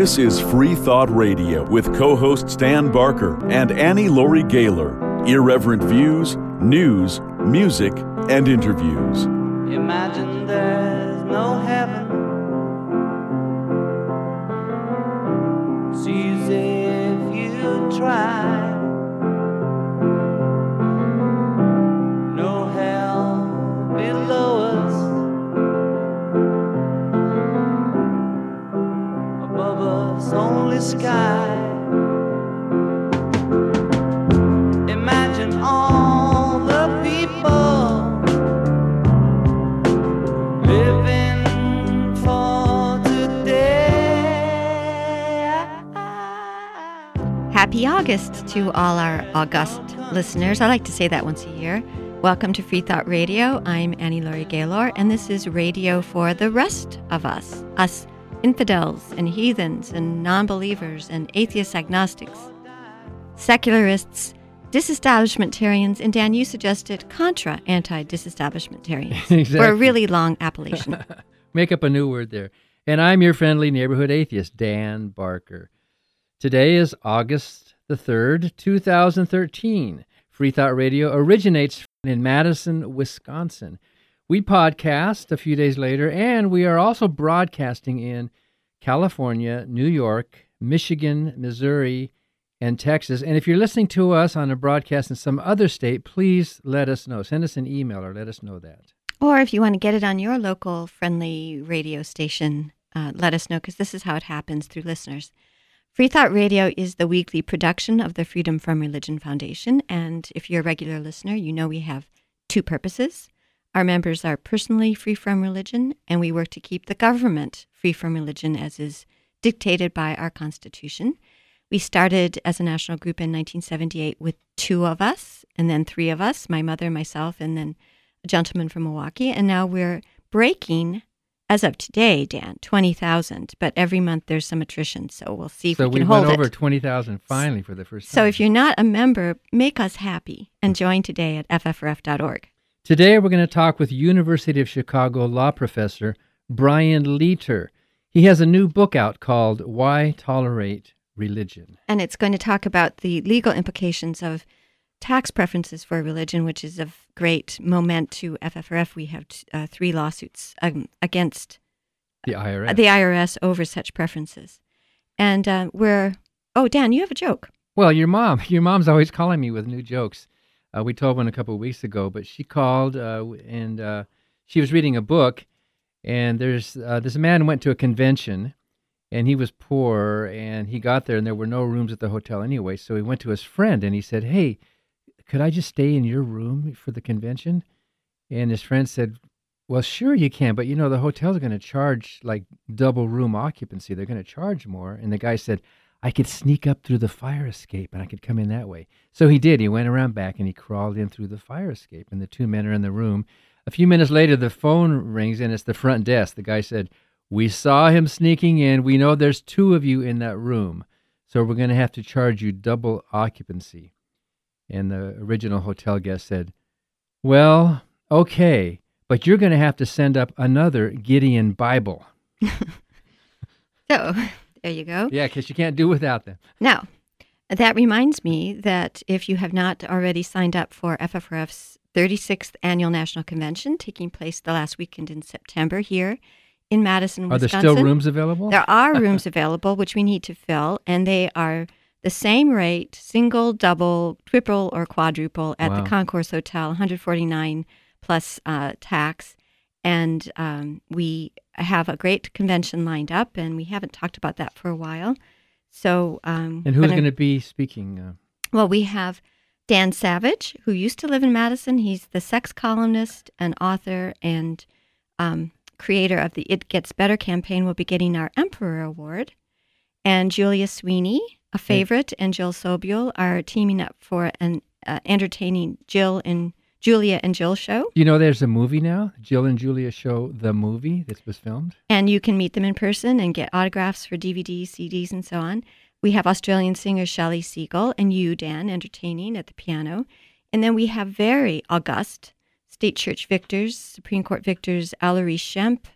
This is Free Thought Radio with co-hosts Dan Barker and Annie Laurie Gaylor. Irreverent views, news, music, and interviews. Imagine there's no heaven. It's easy if you try. No hell below us. Above us only sky. Imagine all the people living for today. Happy August to all our August listeners. I like to say that once a year. Welcome to Free Thought Radio. I'm Annie Laurie Gaylor, and this is radio for the rest of us infidels and heathens and non-believers and atheists, agnostics, secularists, disestablishmentarians, and Dan, you suggested contra anti-disestablishmentarians. Exactly. For a really long appellation. Make up a new word there. And I'm your friendly neighborhood atheist, Dan Barker. Today is August the 3rd, 2013. Free Thought Radio originates in Madison, Wisconsin. We podcast a few days later, and we are also broadcasting in California, New York, Michigan, Missouri, and Texas. And if you're listening to us on a broadcast in some other state, please let us know. Send us an email or let us know that. Or if you want to get it on your local friendly radio station, let us know, because this is how it happens through listeners. Free Thought Radio is the weekly production of the Freedom from Religion Foundation. And if you're a regular listener, you know we have two purposes. Our members are personally free from religion, and we work to keep the government free from religion as is dictated by our Constitution. We started as a national group in 1978 with two of us, and then three of us, my mother, myself, and then a gentleman from Milwaukee. And now we're breaking, as of today, Dan, 20,000. But every month there's some attrition, so we'll see if we can hold it. So we went over 20,000 finally for the first time. So if you're not a member, make us happy and join today at ffrf.org. Today we're going to talk with University of Chicago law professor Brian Leiter. He has a new book out called Why Tolerate Religion. And it's going to talk about the legal implications of tax preferences for religion, which is of great moment to FFRF. We have three lawsuits against the IRS over such preferences. And Dan, you have a joke. Well, your mom's always calling me with new jokes. We told one a couple of weeks ago, but she called and she was reading a book, and there's this man went to a convention, and he was poor, and he got there, and there were no rooms at the hotel anyway, so he went to his friend, and he said, "Hey, could I just stay in your room for the convention?" And his friend said, "Well, sure you can, but the hotel's going to charge like double room occupancy. They're going to charge more." And the guy said, "I could sneak up through the fire escape and I could come in that way." So he did. He went around back and he crawled in through the fire escape, and the two men are in the room. A few minutes later, the phone rings and it's the front desk. The guy said, "We saw him sneaking in. We know there's two of you in that room, so we're going to have to charge you double occupancy." And the original hotel guest said, "Well, okay, but you're going to have to send up another Gideon Bible." So there you go. Yeah, because you can't do without them. Now, that reminds me that if you have not already signed up for FFRF's 36th Annual National Convention, taking place the last weekend in September here in Madison, Wisconsin. Are there still rooms available? There are rooms available, which we need to fill, and they are the same rate, single, double, triple, or quadruple at the Concourse Hotel, $149 plus tax. And we have a great convention lined up, and we haven't talked about that for a while. So, and who's going to be speaking? Well, we have Dan Savage, who used to live in Madison. He's the sex columnist and author and creator of the It Gets Better campaign. Will be getting our Emperor Award. And Julia Sweeney, a favorite, and Jill Sobule are teaming up for an entertaining Julia and Jill show. There's a movie now, Jill and Julia Show, the movie that was filmed. And you can meet them in person and get autographs for DVDs, CDs, and so on. We have Australian singer Shelley Siegel and you, Dan, entertaining at the piano. And then we have very august State Church victors, Supreme Court victors Ellery Shemp,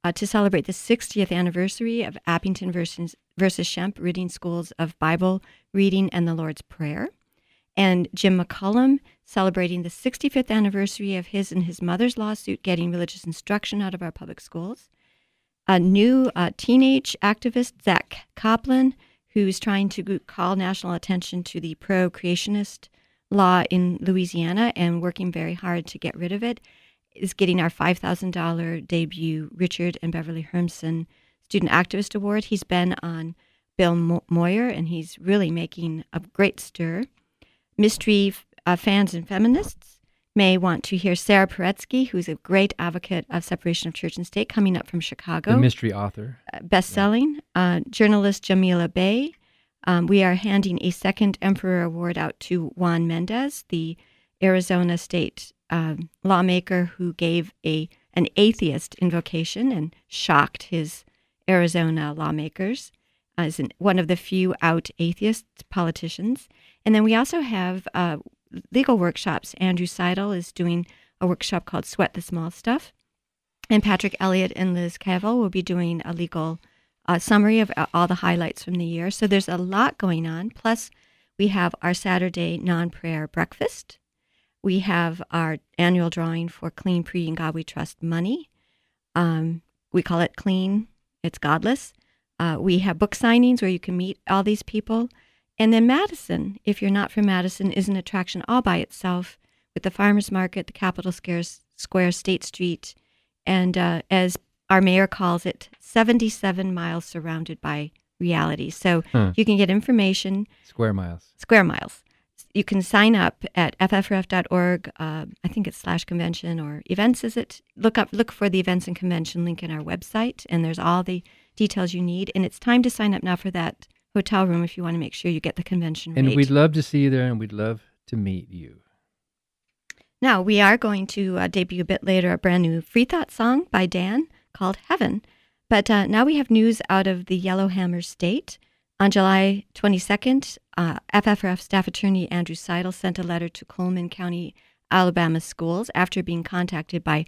to celebrate the 60th anniversary of Appington versus Shemp Reading Schools of Bible Reading and the Lord's Prayer. And Jim McCullum celebrating the 65th anniversary of his and his mother's lawsuit getting religious instruction out of our public schools. A new teenage activist, Zach Copeland, who's trying to call national attention to the pro-creationist law in Louisiana and working very hard to get rid of it, is getting our $5,000 debut Richard and Beverly Hermsen Student Activist Award. He's been on Bill Moyer, and he's really making a great stir. Mystery fans and feminists may want to hear Sarah Paretsky, who's a great advocate of separation of church and state, coming up from Chicago. The mystery author. Best-selling. Journalist Jamila Bey. We are handing a second Emperor Award out to Juan Mendez, the Arizona state lawmaker who gave an atheist invocation and shocked his Arizona lawmakers as one of the few out atheist politicians. And then we also have legal workshops. Andrew Seidel is doing a workshop called Sweat the Small Stuff. And Patrick Elliott and Liz Cavill will be doing a legal summary of all the highlights from the year. So there's a lot going on. Plus, we have our Saturday non-prayer breakfast. We have our annual drawing for Clean Pre In God We Trust money. We call it Clean, It's Godless. We have book signings where you can meet all these people. And then Madison, if you're not from Madison, is an attraction all by itself with the farmers market, the Capitol Square, State Street, and as our mayor calls it, 77 miles surrounded by reality. So you can get information. Square miles. You can sign up at ffrf.org. I think it's /convention or events. Is it? Look for the events and convention link in our website, and there's all the details you need. And it's time to sign up now for that hotel room if you want to make sure you get the convention rate. And we'd love to see you there, and we'd love to meet you. Now, we are going to debut a bit later a brand new Free Thought song by Dan called Heaven. But now we have news out of the Yellowhammer State. On July 22nd, FFRF staff attorney Andrew Seidel sent a letter to Coleman County, Alabama schools after being contacted by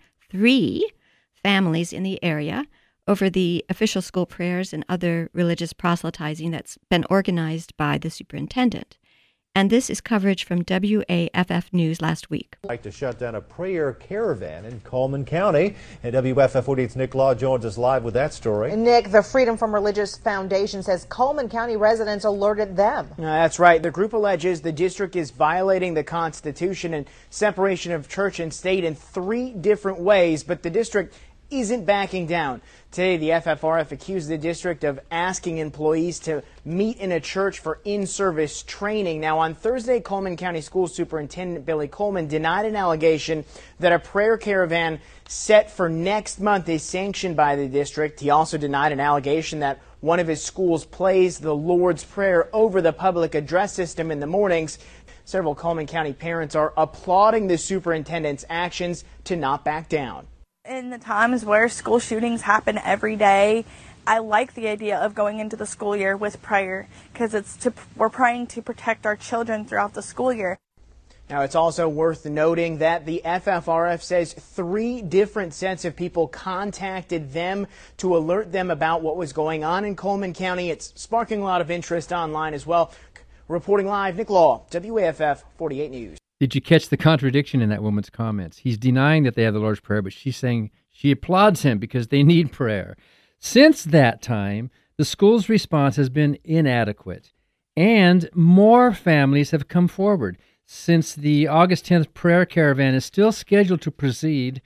3 families in the area over the official school prayers and other religious proselytizing that's been organized by the superintendent. And this is coverage from WAFF News last week. Like to shut down a prayer caravan in Coleman County. And WFF 48's Nick Law joins us live with that story. Nick, the Freedom from Religious Foundation says Coleman County residents alerted them. That's right. The group alleges the district is violating the Constitution and separation of church and state in 3 different ways, but the district isn't backing down. Today, the FFRF accused the district of asking employees to meet in a church for in-service training. Now, on Thursday, Coleman County School Superintendent Billy Coleman denied an allegation that a prayer caravan set for next month is sanctioned by the district. He also denied an allegation that one of his schools plays the Lord's Prayer over the public address system in the mornings. Several Coleman County parents are applauding the superintendent's actions to not back down. In the times where school shootings happen every day, I like the idea of going into the school year with prayer because we're praying to protect our children throughout the school year. Now, it's also worth noting that the FFRF says 3 different sets of people contacted them to alert them about what was going on in Coleman County. It's sparking a lot of interest online as well. Reporting live, Nick Law, WAFF 48 News. Did you catch the contradiction in that woman's comments? He's denying that they have the Lord's Prayer, but she's saying she applauds him because they need prayer. Since that time, the school's response has been inadequate, and more families have come forward. Since the August 10th prayer caravan is still scheduled to proceed,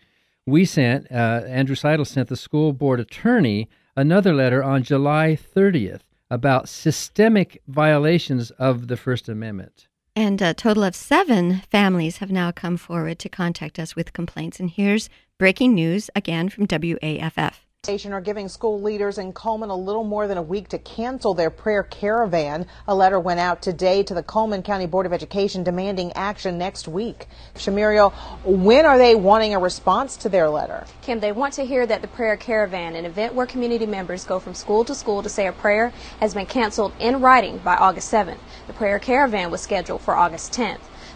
Andrew Seidel sent the school board attorney another letter on July 30th about systemic violations of the First Amendment. And a total of 7 families have now come forward to contact us with complaints. And here's breaking news again from WAFF. Are giving school leaders in Coleman a little more than a week to cancel their prayer caravan. A letter went out today to the Coleman County Board of Education demanding action next week. Shamirio, when are they wanting a response to their letter? Kim, they want to hear that the prayer caravan, an event where community members go from school to school to say a prayer, has been canceled in writing by August 7th. The prayer caravan was scheduled for August 10th.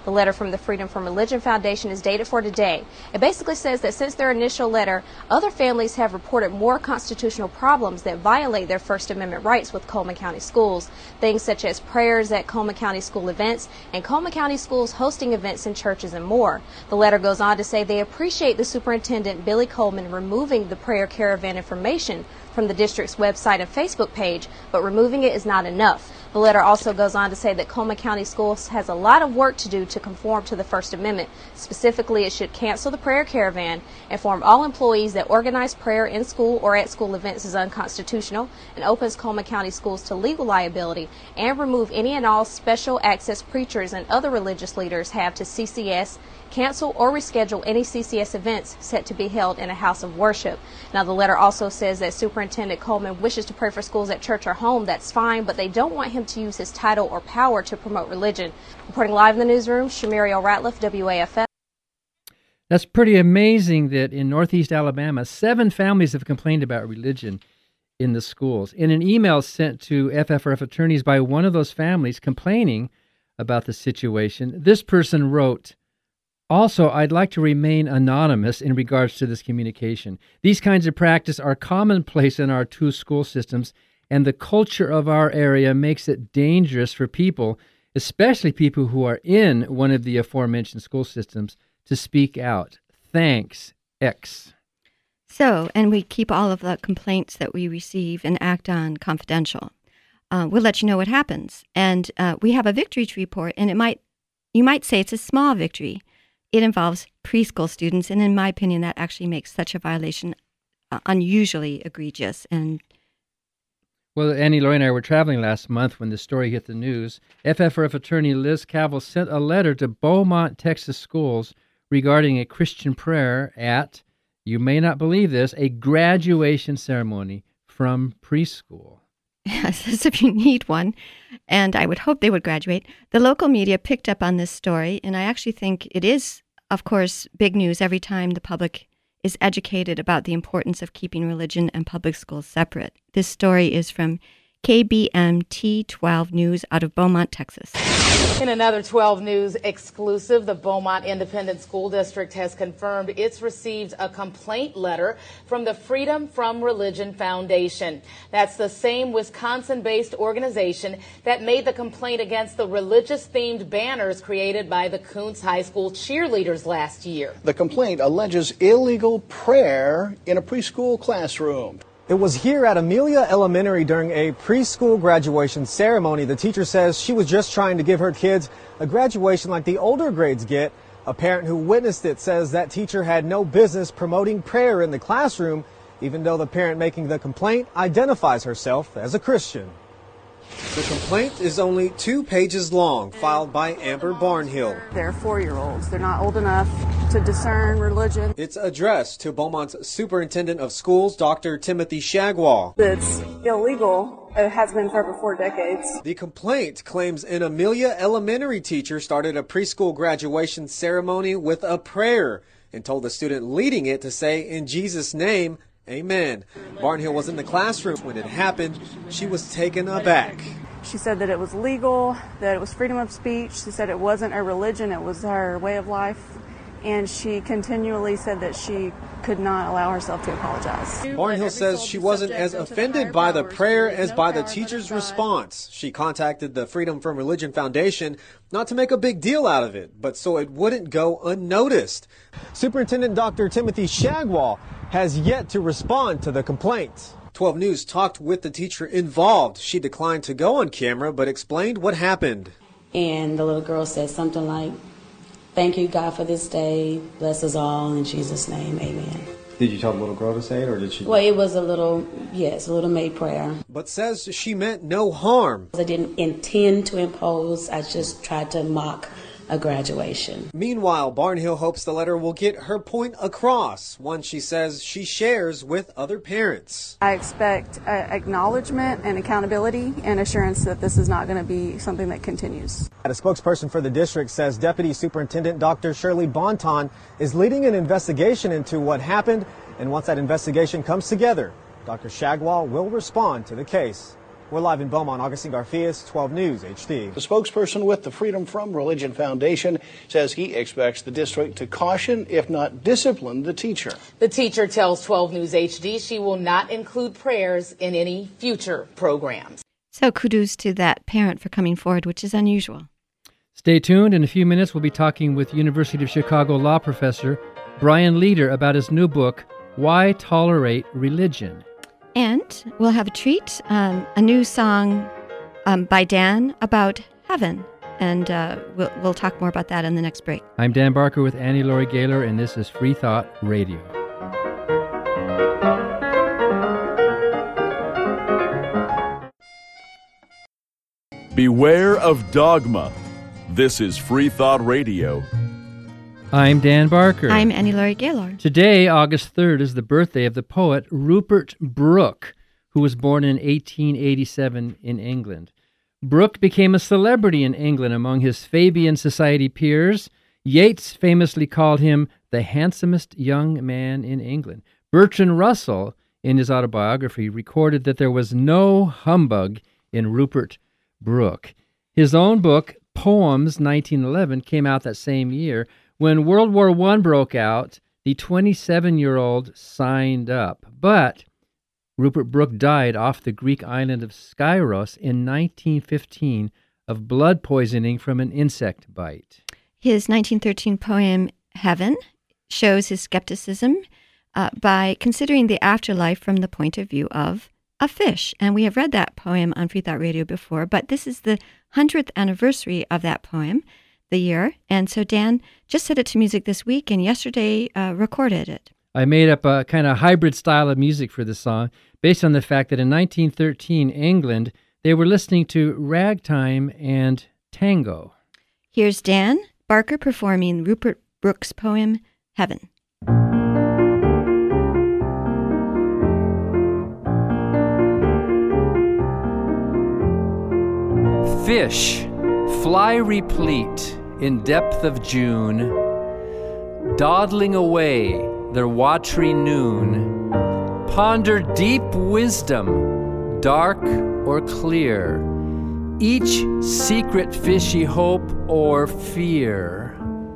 The letter from the Freedom from Religion Foundation is dated for today. It basically says that since their initial letter, other families have reported more constitutional problems that violate their First Amendment rights with Coleman County schools. Things such as prayers at Coleman County school events and Coleman County schools hosting events in churches and more. The letter goes on to say they appreciate the Superintendent Billy Coleman removing the prayer caravan information from the district's website and Facebook page, but removing it is not enough. The letter also goes on to say that Coleman County Schools has a lot of work to do to conform to the First Amendment. Specifically, it should cancel the prayer caravan, inform all employees that organize prayer in school or at school events is unconstitutional, and opens Coleman County Schools to legal liability, and remove any and all special access preachers and other religious leaders have to CCS, cancel or reschedule any CCS events set to be held in a house of worship. Now, the letter also says that Superintendent Coleman wishes to pray for schools at church or home. That's fine, but they don't want him to use his title or power to promote religion. Reporting live in the newsroom, Shamirio Ratliff, WAFF. That's pretty amazing that in Northeast Alabama, 7 families have complained about religion in the schools. In an email sent to FFRF attorneys by one of those families complaining about the situation, this person wrote, "Also, I'd like to remain anonymous in regards to this communication. These kinds of practice are commonplace in our 2 school systems, and the culture of our area makes it dangerous for people, especially people who are in one of the aforementioned school systems, to speak out. Thanks, X." So, and we keep all of the complaints that we receive and act on confidential. We'll let you know what happens. And we have a victory to report, and you might say it's a small victory. It involves preschool students, and in my opinion, that actually makes such a violation unusually egregious. And well, Annie, Lori, and I were traveling last month when the story hit the news. FFRF attorney Liz Cavill sent a letter to Beaumont, Texas schools regarding a Christian prayer at, you may not believe this, a graduation ceremony from preschool. Yes, as if you need one, and I would hope they would graduate. The local media picked up on this story, and I actually think it is, of course, big news every time the public is educated about the importance of keeping religion and public schools separate. This story is from KBM T12 News out of Beaumont, Texas. In another 12 News exclusive, the Beaumont Independent School District has confirmed it's received a complaint letter from the Freedom from Religion Foundation. That's the same Wisconsin-based organization that made the complaint against the religious-themed banners created by the Kuntz High School cheerleaders last year. The complaint alleges illegal prayer in a preschool classroom. It was here at Amelia Elementary during a preschool graduation ceremony. The teacher says she was just trying to give her kids a graduation like the older grades get. A parent who witnessed it says that teacher had no business promoting prayer in the classroom, even though the parent making the complaint identifies herself as a Christian. The complaint is only 2 pages long, filed by Amber Barnhill. They're 4-year-olds. They're not old enough to discern religion. It's addressed to Beaumont's Superintendent of Schools, Dr. Timothy Shagwall. It's illegal. It has been for over 4 decades. The complaint claims an Amelia Elementary teacher started a preschool graduation ceremony with a prayer and told the student leading it to say, "In Jesus' name, Amen." Barnhill was in the classroom when it happened. She was taken aback. She said that it was legal, that it was freedom of speech. She said it wasn't a religion, it was her way of life. And she continually said that she could not allow herself to apologize. Barnhill says she wasn't as offended by the prayer as by the teacher's response. She contacted the Freedom from Religion Foundation not to make a big deal out of it, but so it wouldn't go unnoticed. Superintendent Dr. Timothy Shagwall has yet to respond to the complaint. 12 News talked with the teacher involved. She declined to go on camera, but explained what happened. And the little girl said something like, "Thank you, God, for this day. Bless us all in Jesus' name. Amen." Did you tell the little girl to say it, or did she? Well, it was a little maid prayer. But says she meant no harm. I didn't intend to impose. I just tried to mock a graduation. Meanwhile, Barnhill hopes the letter will get her point across, one she says she shares with other parents. I expect acknowledgement and accountability and assurance that this is not going to be something that continues. A spokesperson for the district says Deputy Superintendent Dr. Shirley Bonton is leading an investigation into what happened, and once that investigation comes together, Dr. Shagwall will respond to the case. We're live in Beaumont. Augustine Garfias, 12 News HD. The spokesperson with the Freedom From Religion Foundation says he expects the district to caution, if not discipline, the teacher. The teacher tells 12 News HD she will not include prayers in any future programs. So kudos to that parent for coming forward, which is unusual. Stay tuned. In a few minutes, we'll be talking with University of Chicago law professor Brian Leader about his new book, Why Tolerate Religion? And we'll have a treat, a new song by Dan about heaven. And we'll talk more about that in the next break. I'm Dan Barker with Annie Laurie Gaylor, and this is Free Thought Radio. Beware of dogma. This is Free Thought Radio. I'm Dan Barker. I'm Annie Laurie Gaylor. Today, August 3rd, is the birthday of the poet Rupert Brooke, who was born in 1887 in England. Brooke became a celebrity in England among his Fabian Society peers. Yeats famously called him the handsomest young man in England. Bertrand Russell, in his autobiography, recorded that there was no humbug in Rupert Brooke. His own book, Poems, 1911, came out that same year. When World War I broke out, the 27-year-old signed up. But Rupert Brooke died off the Greek island of Skyros in 1915 of blood poisoning from an insect bite. His 1913 poem, Heaven, shows his skepticism by considering the afterlife from the point of view of a fish. And we have read that poem on Free Thought Radio before, but this is the 100th anniversary of that poem, the year. And so Dan just set it to music this week and yesterday recorded it. I made up a kind of hybrid style of music for the song based on the fact that in 1913, England, they were listening to ragtime and tango. Here's Dan Barker performing Rupert Brooke's poem, Heaven. Fish fly replete in depth of June, dawdling away their watery noon, ponder deep wisdom, dark or clear, each secret fishy hope or fear.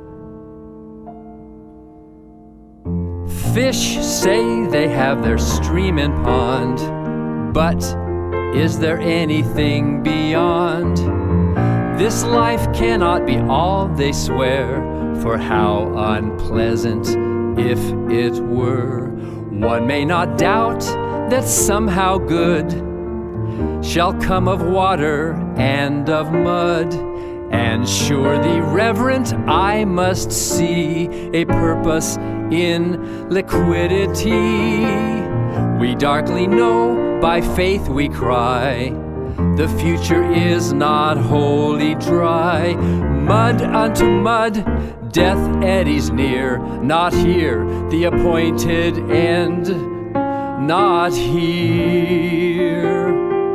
Fish say they have their stream and pond, but is there anything beyond? This life cannot be all, they swear, for how unpleasant if it were. One may not doubt that somehow good shall come of water and of mud, and sure the reverent eye must see a purpose in liquidity. We darkly know, by faith we cry, the future is not wholly dry. Mud unto mud, death eddies near, not here the appointed end, not here.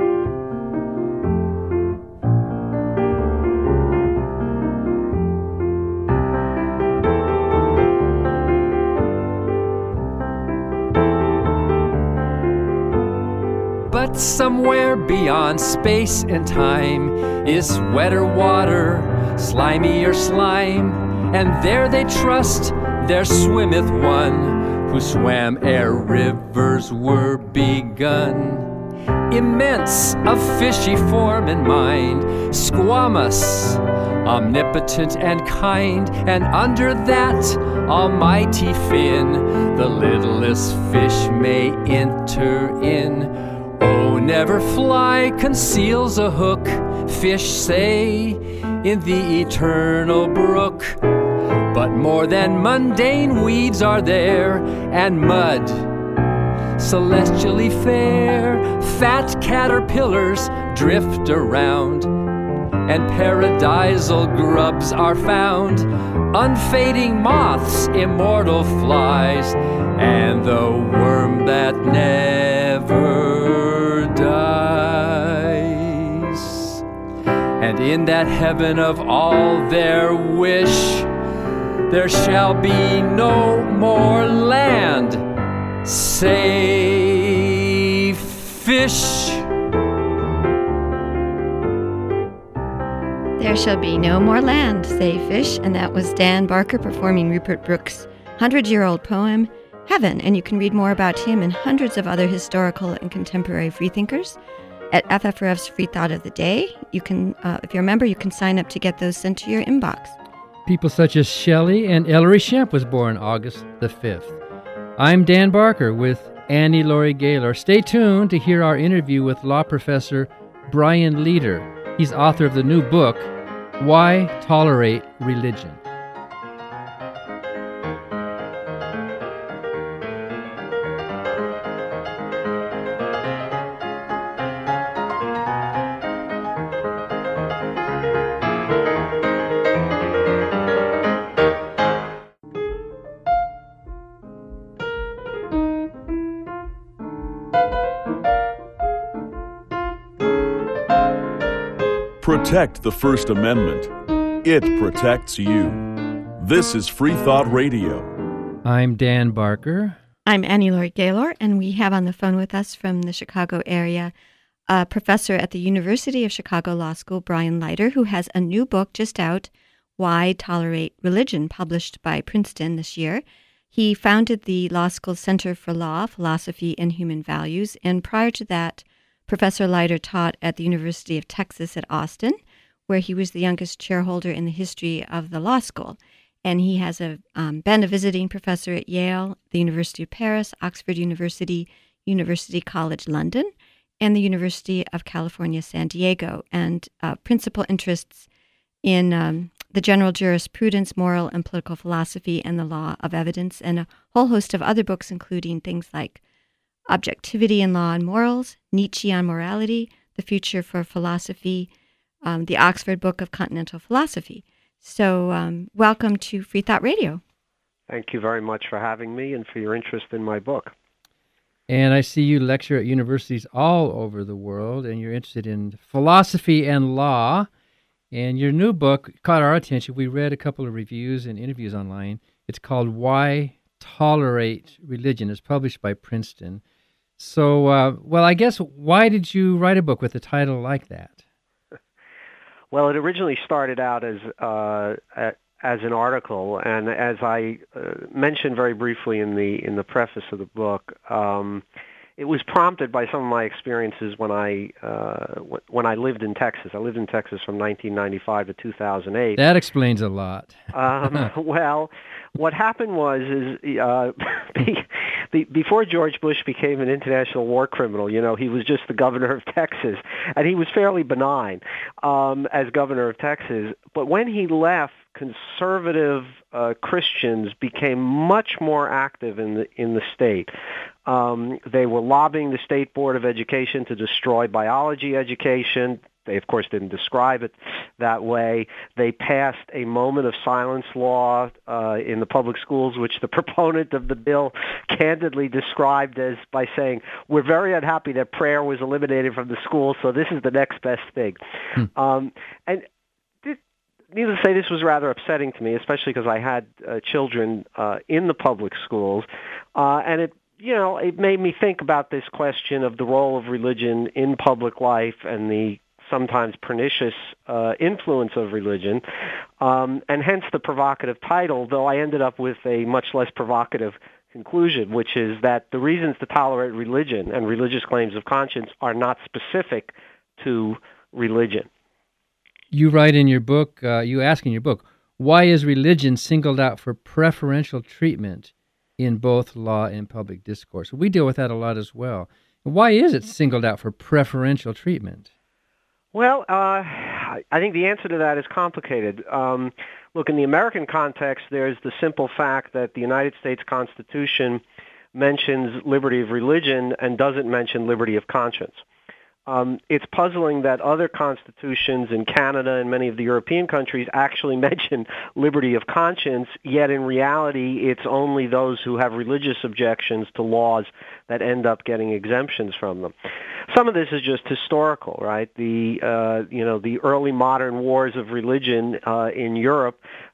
But somewhere beyond space and time is wetter water, slimier slime, and there they trust there swimmeth one who swam ere rivers were begun. Immense of fishy form and mind, squamous, omnipotent and kind, and under that almighty fin the littlest fish may enter in. Oh, never fly conceals a hook, fish say, in the eternal brook. But more than mundane weeds are there, and mud, celestially fair. Fat caterpillars drift around, and paradisal grubs are found. Unfading moths, immortal flies, and the worm that never dies. And in that heaven of all their wish, there shall be no more land, save fish. There Shall Be No More Land, Say Fish, and that was Dan Barker performing Rupert Brooke's 100-year-old poem, Heaven, and you can read more about him and hundreds of other historical and contemporary freethinkers at FFRF's Free Thought of the Day. You can, if you're a member, you can sign up to get those sent to your inbox. People such as Shelley and Ellery Shemp was born August the 5th. I'm Dan Barker with Annie Laurie Gaylor. Stay tuned to hear our interview with law professor Brian Leader. He's author of the new book, Why Tolerate Religion? Protect the First Amendment. It protects you. This is Free Thought Radio. I'm Dan Barker. I'm Annie Laurie Gaylor, and we have on the phone with us from the Chicago area a professor at the University of Chicago Law School, Brian Leiter, who has a new book just out, Why Tolerate Religion, published by Princeton this year. He founded the law school's Center for Law, Philosophy, and Human Values, and prior to that, Professor Leiter taught at the University of Texas at Austin, where he was the youngest chairholder in the history of the law school. And he has been a visiting professor at Yale, the University of Paris, Oxford University, University College London, and the University of California, San Diego, and principal interests in the general jurisprudence, moral and political philosophy, and the law of evidence, and a whole host of other books, including things like Objectivity in Law and Morals, Nietzsche on Morality, The Future for Philosophy, the Oxford Book of Continental Philosophy. So welcome to Free Thought Radio. Thank you very much for having me and for your interest in my book. And I see you lecture at universities all over the world, and you're interested in philosophy and law. And your new book caught our attention. We read a couple of reviews and interviews online. It's called Why Tolerate Religion. It's published by Princeton. So, well, I guess, why did you write a book with a title like that? Well, it originally started out as an article, and as I mentioned very briefly in the preface of the book, it was prompted by some of my experiences when I lived in Texas. I lived in Texas from 1995 to 2008. That explains a lot. Well, what happened was before George Bush became an international war criminal, he was just the governor of Texas, and he was fairly benign as governor of Texas. But when he left, conservative Christians became much more active in the state. They were lobbying the State Board of Education to destroy biology education. They, of course, didn't describe it that way. They passed a moment of silence law in the public schools, which the proponent of the bill candidly described as by saying, we're very unhappy that prayer was eliminated from the schools, so this is the next best thing. And needless to say, this was rather upsetting to me, especially because I had children in the public schools, and it made me think about this question of the role of religion in public life and the sometimes pernicious influence of religion, and hence the provocative title, though I ended up with a much less provocative conclusion, which is that the reasons to tolerate religion and religious claims of conscience are not specific to religion. You write in your book, you ask in your book, why is religion singled out for preferential treatment in both law and public discourse? We deal with that a lot as well. Why is it singled out for preferential treatment? Well, I think the answer to that is complicated. Look, in the American context, there's the simple fact that the United States Constitution mentions liberty of religion and doesn't mention liberty of conscience. It's puzzling that other constitutions in Canada and many of the European countries actually mention liberty of conscience, yet in reality it's only those who have religious objections to laws that end up getting exemptions from them. Some of this is just historical, right? The early modern wars of religion in Europe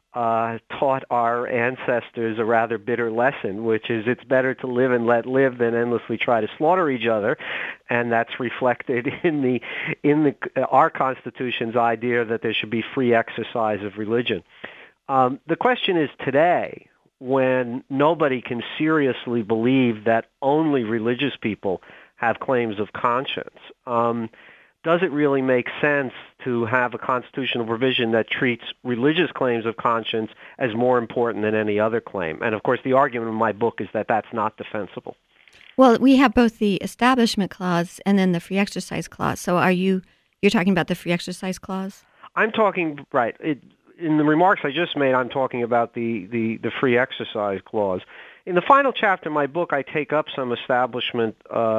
taught our ancestors a rather bitter lesson, which is it's better to live and let live than endlessly try to slaughter each other, and that's reflected in our Constitution's idea that there should be free exercise of religion. The question is today, when nobody can seriously believe that only religious people have claims of conscience, does it really make sense to have a constitutional provision that treats religious claims of conscience as more important than any other claim? And of course, the argument in my book is that that's not defensible. Well, we have both the Establishment Clause and then the Free Exercise Clause. So you're talking about the Free Exercise Clause? I'm talking, right, in the remarks I just made, I'm talking about the Free Exercise Clause. In the final chapter of my book, I take up some establishment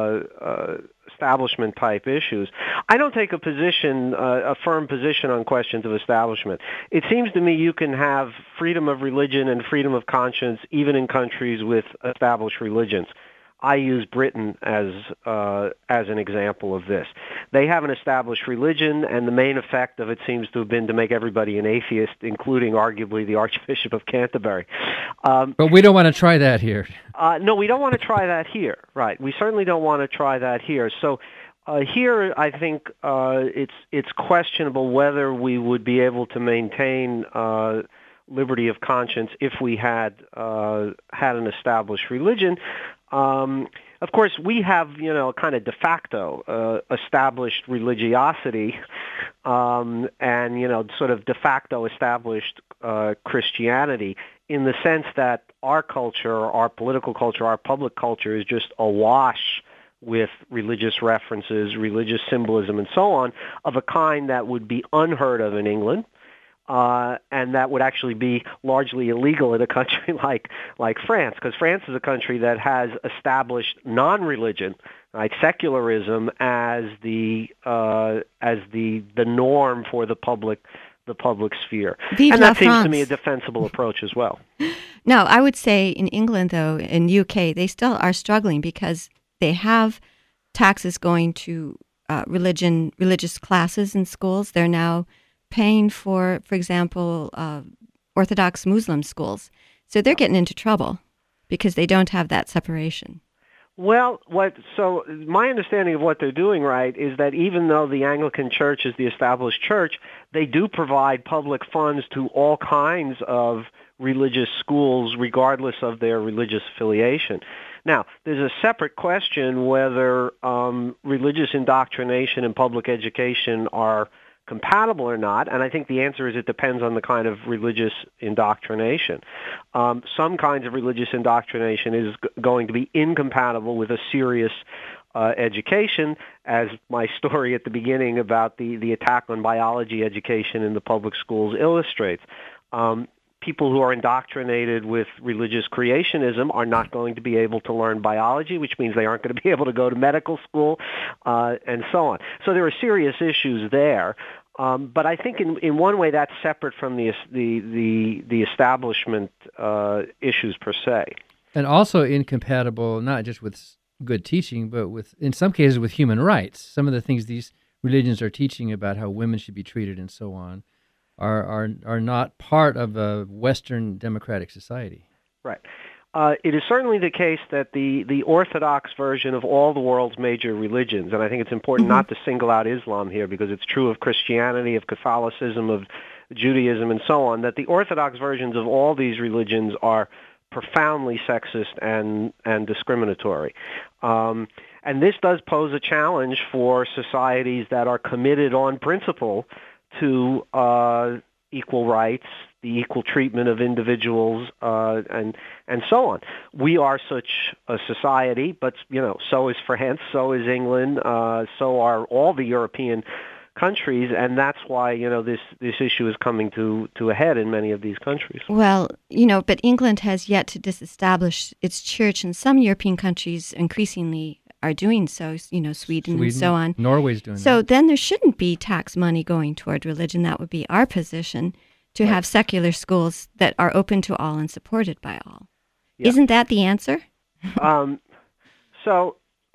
type issues. I don't take a firm position on questions of establishment. It seems to me you can have freedom of religion and freedom of conscience even in countries with established religions. I use Britain as an example of this. They have an established religion, and the main effect of it seems to have been to make everybody an atheist, including arguably the Archbishop of Canterbury. But we don't want to try that here. No, we don't want to try that here. Right. We certainly don't want to try that here. So here, I think it's questionable whether we would be able to maintain liberty of conscience if we had an established religion. Of course, we have, kind of de facto established religiosity and, sort of de facto established Christianity in the sense that our culture, our political culture, our public culture is just awash with religious references, religious symbolism, and so on, of a kind that would be unheard of in England. And that would actually be largely illegal in a country like France, because France is a country that has established non-religion, right, secularism as the norm for the public sphere. Vive and la that seems France. to me a defensible approach as well. No, I would say in England, though, in UK, they still are struggling because they have taxes going to religious classes in schools. They're now paying for example, Orthodox Muslim schools. So they're getting into trouble because they don't have that separation. Well, so my understanding of what they're doing, right, is that even though the Anglican Church is the established church, they do provide public funds to all kinds of religious schools, regardless of their religious affiliation. Now, there's a separate question whether religious indoctrination and public education are compatible or not, and I think the answer is it depends on the kind of religious indoctrination. Some kinds of religious indoctrination is going to be incompatible with a serious education, as my story at the beginning about the attack on biology education in the public schools illustrates. People who are indoctrinated with religious creationism are not going to be able to learn biology, which means they aren't going to be able to go to medical school, and so on. So there are serious issues there. But I think in one way that's separate from the establishment issues per se. And also incompatible not just with good teaching, but in some cases with human rights. Some of the things these religions are teaching about how women should be treated and so on are not part of a Western democratic society. Right. It is certainly the case that the Orthodox version of all the world's major religions, and I think it's important not to single out Islam here because it's true of Christianity, of Catholicism, of Judaism, and so on, that the Orthodox versions of all these religions are profoundly sexist and discriminatory. And this does pose a challenge for societies that are committed on principle to equal rights, the equal treatment of individuals, and so on. We are such a society, but so is France, so is England, so are all the European countries, and that's why this issue is coming to a head in many of these countries. Well, but England has yet to disestablish its church, and some European countries increasingly are doing so, Sweden and so on. Norway's doing that. So then there shouldn't be tax money going toward religion. That would be our position, to have secular schools that are open to all and supported by all. Yeah. Isn't that the answer? So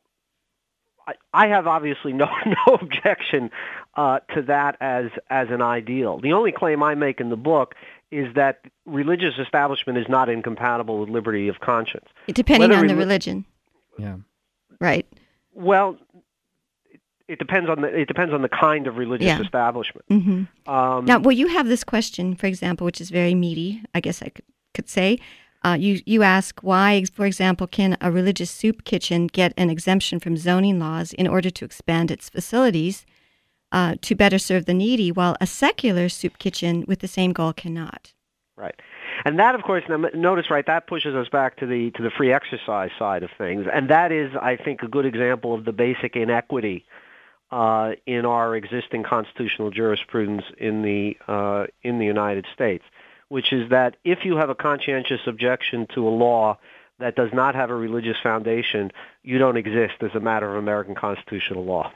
I have obviously no objection to that as an ideal. The only claim I make in the book is that religious establishment is not incompatible with liberty of conscience. Depending on the religion. Yeah. Right. Well, it depends on the kind of religious establishment. Mm-hmm. Now, well, you have this question, for example, which is very meaty, I guess I could say. You ask why, for example, can a religious soup kitchen get an exemption from zoning laws in order to expand its facilities to better serve the needy, while a secular soup kitchen with the same goal cannot? Right. And that, of course, notice, right, that pushes us back to the free exercise side of things. And that is, I think, a good example of the basic inequity in our existing constitutional jurisprudence in the United States, which is that if you have a conscientious objection to a law that does not have a religious foundation, you don't exist as a matter of American constitutional law.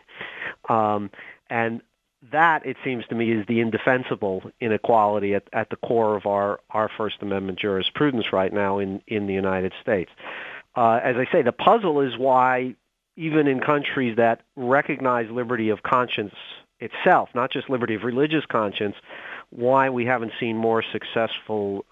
And that, it seems to me, is the indefensible inequality at the core of our First Amendment jurisprudence right now in the United States. As I say, the puzzle is why even in countries that recognize liberty of conscience itself, not just liberty of religious conscience, why we haven't seen more successful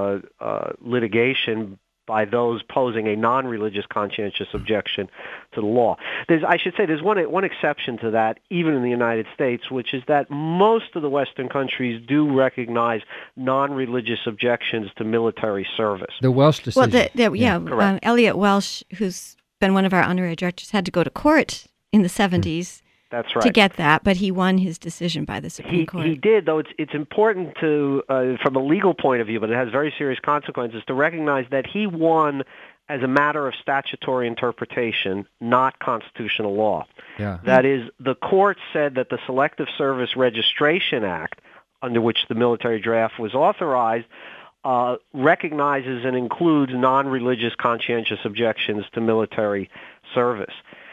litigation by those posing a non-religious conscientious objection to the law. There's one exception to that, even in the United States, which is that most of the Western countries do recognize non-religious objections to military service. The Welsh decision. Well, Elliot Welsh, who's been one of our honorary directors, had to go to court in the 70s. That's right. To get that, but he won his decision by the Supreme Court. He did, though it's important to, from a legal point of view, but it has very serious consequences, to recognize that he won as a matter of statutory interpretation, not constitutional law. Yeah. That is, the court said that the Selective Service Registration Act, under which the military draft was authorized, recognizes and includes non-religious conscientious objections to military service.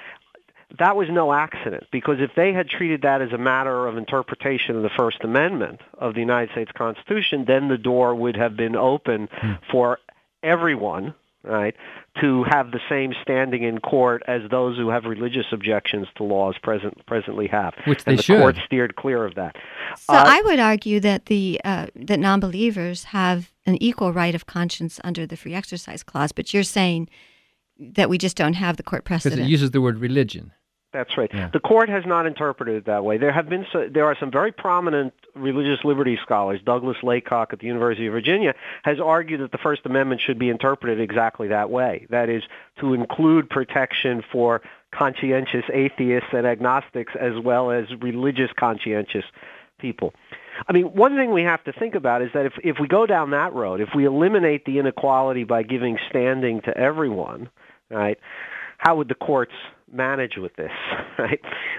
That was no accident, because if they had treated that as a matter of interpretation of the First Amendment of the United States Constitution, then the door would have been open for everyone, right, to have the same standing in court as those who have religious objections to laws presently have. Which they should. And the court steered clear of that. So I would argue that that non-believers have an equal right of conscience under the Free Exercise Clause, but you're saying that we just don't have the court precedent. Because it uses the word religion. That's right. Yeah. The court has not interpreted it that way. There are some very prominent religious liberty scholars. Douglas Laycock at the University of Virginia has argued that the First Amendment should be interpreted exactly that way. That is, to include protection for conscientious atheists and agnostics as well as religious conscientious people. I mean, one thing we have to think about is that if we go down that road, if we eliminate the inequality by giving standing to everyone, right, how would the courts manage with this, right?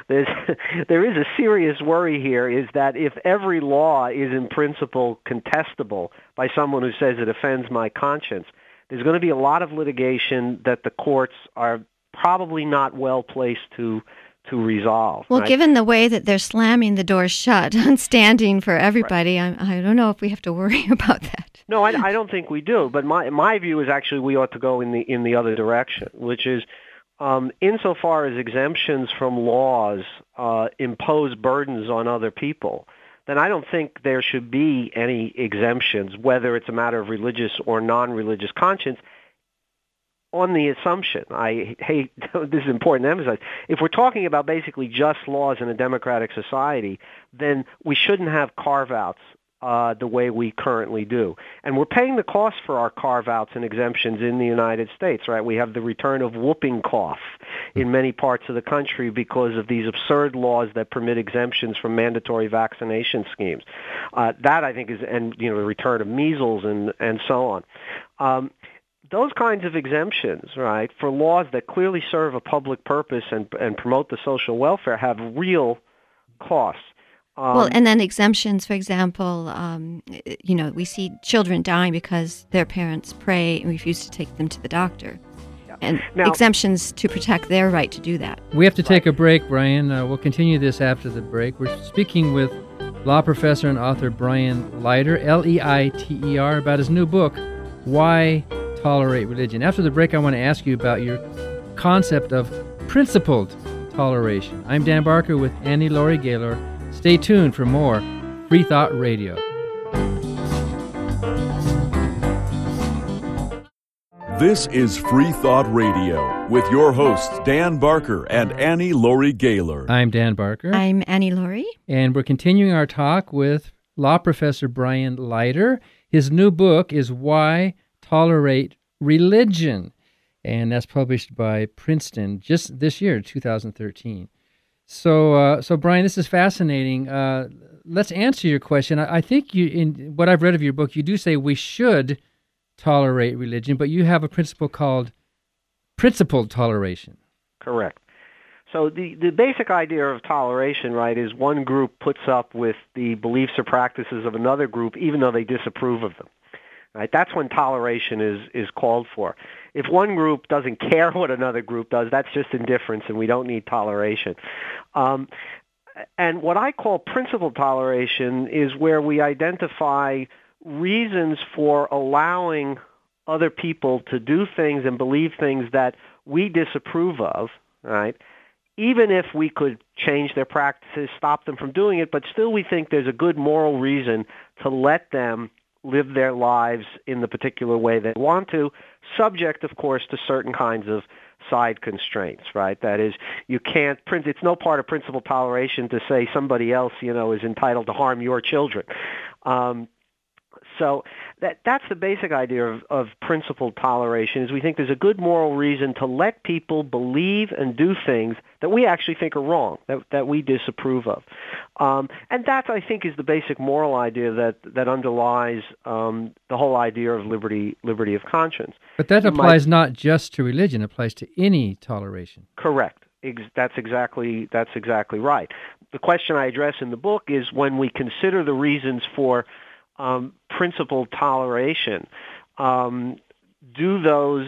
There is a serious worry here, is that if every law is in principle contestable by someone who says it offends my conscience, there's going to be a lot of litigation that the courts are probably not well placed to resolve. Well, right? Given the way that they're slamming the door shut on standing for everybody, right. I don't know if we have to worry about that. No, I don't think we do. But my view is actually we ought to go in the other direction, which is insofar as exemptions from laws impose burdens on other people, then I don't think there should be any exemptions, whether it's a matter of religious or non-religious conscience, on the assumption, I hate, this is important to emphasize, if we're talking about basically just laws in a democratic society, then we shouldn't have carve-outs the way we currently do. And we're paying the cost for our carve-outs and exemptions in the United States, right? We have the return of whooping cough in many parts of the country because of these absurd laws that permit exemptions from mandatory vaccination schemes. That, I think, is, and the return of measles and so on. Those kinds of exemptions, right, for laws that clearly serve a public purpose and promote the social welfare have real costs. Well, and then exemptions, for example, we see children dying because their parents pray and refuse to take them to the doctor. And now, exemptions to protect their right to do that. We have to take a break, Brian. We'll continue this after the break. We're speaking with law professor and author Brian Leiter, Leiter, about his new book, Why Tolerate Religion. After the break, I want to ask you about your concept of principled toleration. I'm Dan Barker with Annie Laurie Gaylor. Stay tuned for more Free Thought Radio. This is Free Thought Radio with your hosts, Dan Barker and Annie Laurie Gaylor. I'm Dan Barker. I'm Annie Laurie. And we're continuing our talk with law professor Brian Leiter. His new book is Why Tolerate Religion, and that's published by Princeton just this year, 2013. So Brian, this is fascinating. Let's answer your question. I think in what I've read of your book, you do say we should tolerate religion, but you have a principle called principled toleration. Correct. So the basic idea of toleration, right, is one group puts up with the beliefs or practices of another group even though they disapprove of them. Right? That's when toleration is called for. If one group doesn't care what another group does, that's just indifference, and we don't need toleration. And what I call principled toleration is where we identify reasons for allowing other people to do things and believe things that we disapprove of, right? Even if we could change their practices, stop them from doing it, but still we think there's a good moral reason to let them live their lives in the particular way they want to, subject, of course, to certain kinds of side constraints, right? That is, you can't print. It's no part of principled toleration to say somebody else, is entitled to harm your children. So that's the basic idea of principled toleration, is we think there's a good moral reason to let people believe and do things that we actually think are wrong, that we disapprove of. And that, I think, is the basic moral idea that underlies the whole idea of liberty of conscience. But that applies not just to religion, it applies to any toleration. Correct. That's exactly right. The question I address in the book is when we consider the reasons for principled toleration, do those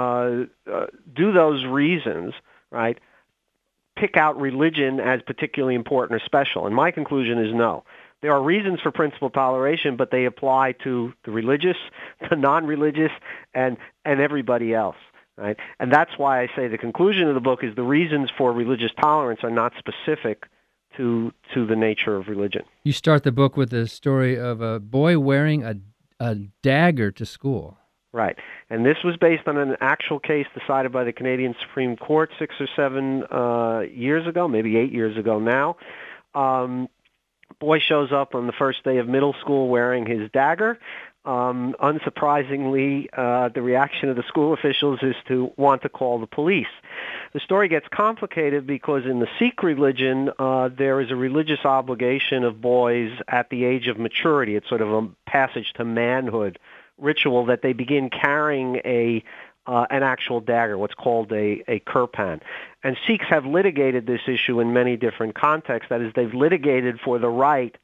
reasons, right, pick out religion as particularly important or special? And my conclusion is no. There are reasons for principled toleration, but they apply to the religious, the non-religious, and everybody else. Right? And that's why I say the conclusion of the book is the reasons for religious tolerance are not specific to the nature of religion. You start the book with the story of a boy wearing a dagger to school. Right. And this was based on an actual case decided by the Canadian Supreme Court 6 or 7 years ago, maybe 8 years ago now. Boy shows up on the first day of middle school wearing his dagger. Unsurprisingly, the reaction of the school officials is to want to call the police. The story gets complicated because in the Sikh religion, there is a religious obligation of boys at the age of maturity. It's sort of a passage to manhood ritual that they begin carrying an actual dagger, what's called a kirpan. And Sikhs have litigated this issue in many different contexts. That is, they've litigated for the right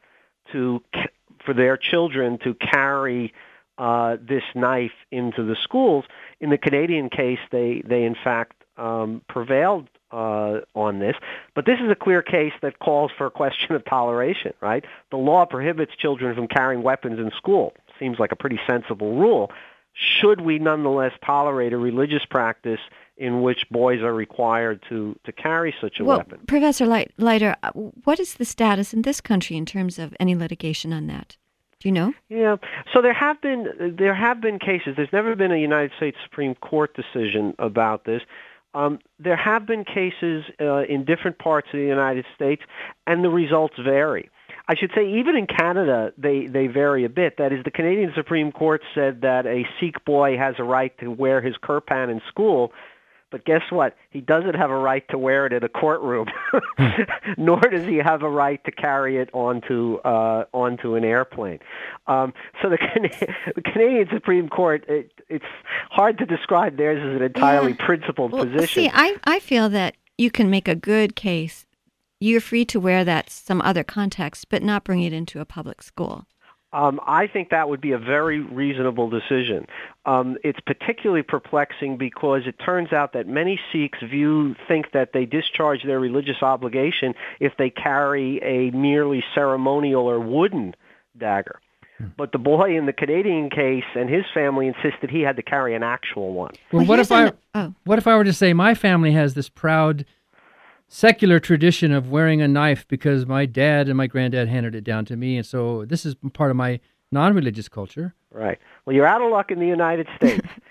for their children to carry this knife into the schools. In the Canadian case, they in fact prevailed on this. But this is a clear case that calls for a question of toleration, right? The law prohibits children from carrying weapons in school. Seems like a pretty sensible rule. Should we nonetheless tolerate a religious practice in which boys are required to carry such a weapon? Professor Leiter, what is the status in this country in terms of any litigation on that? Do you know? Yeah. So there have been cases. There's never been a United States Supreme Court decision about this. There have been cases in different parts of the United States, and the results vary. I should say even in Canada, they vary a bit. That is, the Canadian Supreme Court said that a Sikh boy has a right to wear his kirpan in school, but guess what? He doesn't have a right to wear it in a courtroom, nor does he have a right to carry it onto an airplane. So the Canadian Supreme Court, it's hard to describe theirs as an entirely principled position. See, I feel that you can make a good case. You're free to wear that some other context, but not bring it into a public school. I think that would be a very reasonable decision. It's particularly perplexing because it turns out that many Sikhs think that they discharge their religious obligation if they carry a merely ceremonial or wooden dagger. But the boy in the Canadian case and his family insisted he had to carry an actual one. Well, what if I were to say my family has this proud secular tradition of wearing a knife because my dad and my granddad handed it down to me, and so this is part of my non-religious culture. Right. Well, you're out of luck in the United States.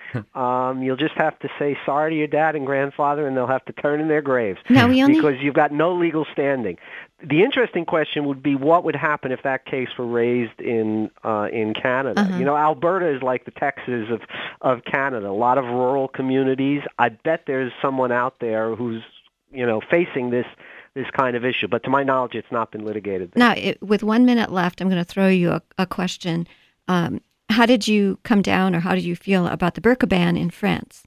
You'll just have to say sorry to your dad and grandfather, and they'll have to turn in their graves because you've got no legal standing. The interesting question would be what would happen if that case were raised in Canada. Uh-huh. You know, Alberta is like the Texas of Canada. A lot of rural communities. I bet there's someone out there who's, you know, facing this kind of issue. But to my knowledge, it's not been litigated there. Now, with 1 minute left, I'm going to throw you a question. How did you come down, or how did you feel about the burqa ban in France?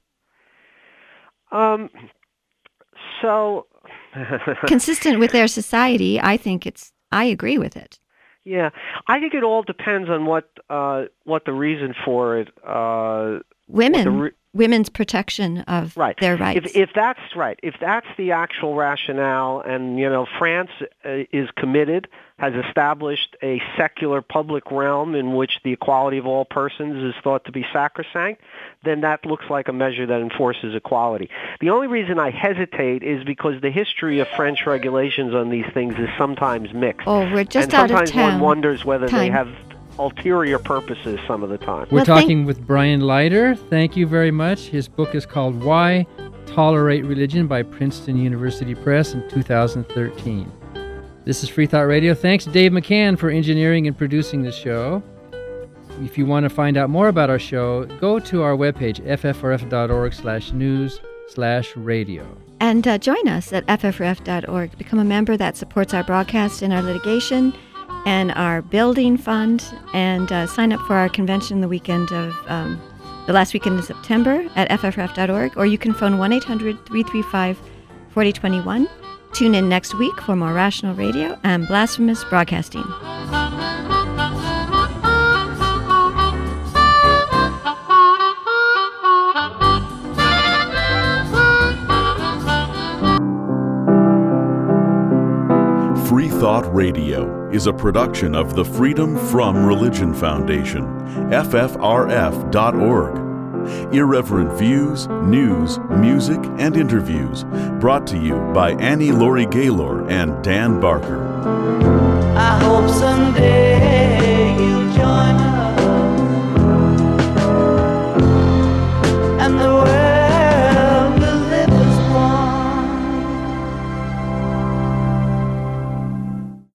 Consistent with their society, I agree with it. Yeah, I think it all depends on what the reason for it. Women's protection of their rights. If that's right, if that's the actual rationale, and you know, France is committed, has established a secular public realm in which the equality of all persons is thought to be sacrosanct, then that looks like a measure that enforces equality. The only reason I hesitate is because the history of French regulations on these things is sometimes mixed. Oh, we're just out of time. And sometimes one wonders whether they have ulterior purposes some of the time. We're talking with Brian Leiter. Thank you very much. His book is called Why Tolerate Religion by Princeton University Press in 2013. This is Free Thought Radio. Thanks, Dave McCann, for engineering and producing the show. If you want to find out more about our show, go to our webpage, ffrf.org/news/radio. And join us at ffrf.org. Become a member. That supports our broadcast and our litigation and our building fund, and sign up for our convention the weekend of the last weekend in September at ffrf.org, or you can phone 1-800-335-4021. Tune in next week for more Rational Radio and Blasphemous Broadcasting. Free Thought Radio is a production of the Freedom From Religion Foundation, ffrf.org. Irreverent views, news, music, and interviews brought to you by Annie Laurie Gaylor and Dan Barker. I hope someday